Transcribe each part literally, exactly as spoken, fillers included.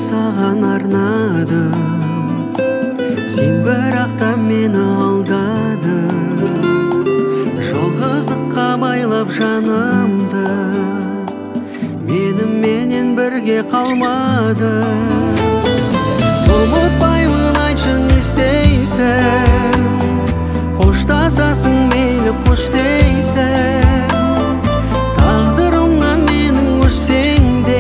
саған арнадым, сен бірақ та мені алдадың. Жалғыздыққа байлап жанымды, меніменен бірге қалмады. Ұмытпаймын, айтшы не істейсің, қоштасасың мейлі қош дейсің. Тағдырымнан менің өшсең де,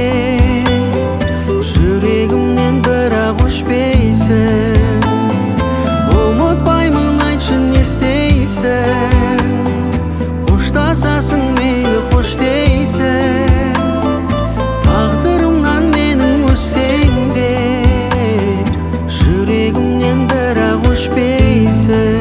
жүрегімнен бірақ өшпейсің. Ұмытпаймын, айтшы не істейсің, қоштасасың мейлі қош дейсің. Тағдырымнан менің өшсең де, жүрегімнен бірақ өшпейсің.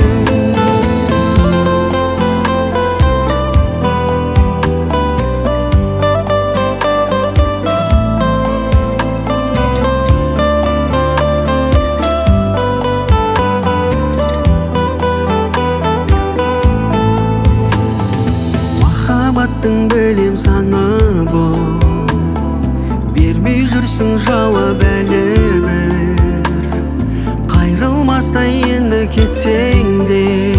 Махаббаттың білем саны бұл, бермей жүрсің жауап әлі бір. Қайрылмастай енді кетсең де,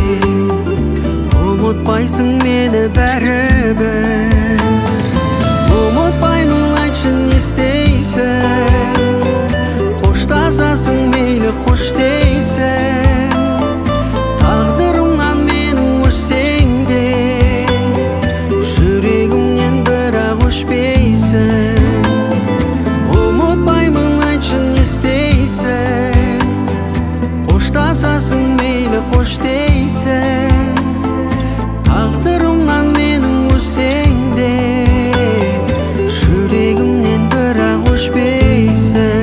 ұмытпайсың мені бәрібір. Ұмытпаймын, айтшы не істейсің, қоштасасың мейлі қош дейсің. Тағдырымнан менің өшсең де, жүрегімнен бірақ өшпейсің. Ұмытпаймын, айтшы не істейсің, қоштасасың мейлі қош дейсің. Тағдырымнан менің өшсең де, жүрегімнен бірақ өшпейсің.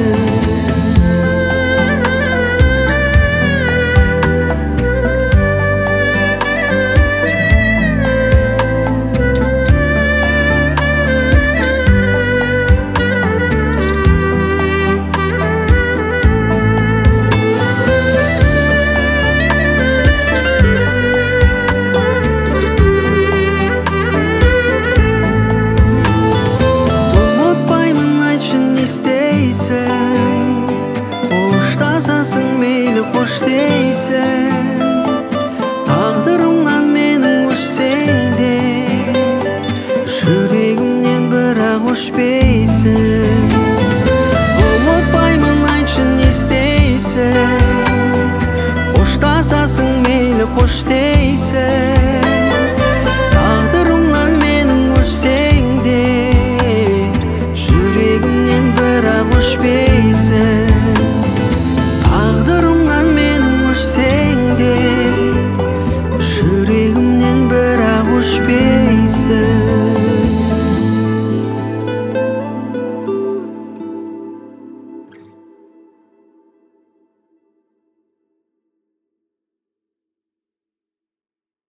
Қоштасасың мейлі қош дейсің. Тағдырымнан менің өшсең де, жүрегімнен бірақ өшпейсің. Ұмытпаймын, айтшы не істейсің, қоштасасың мейлі қош дейсің.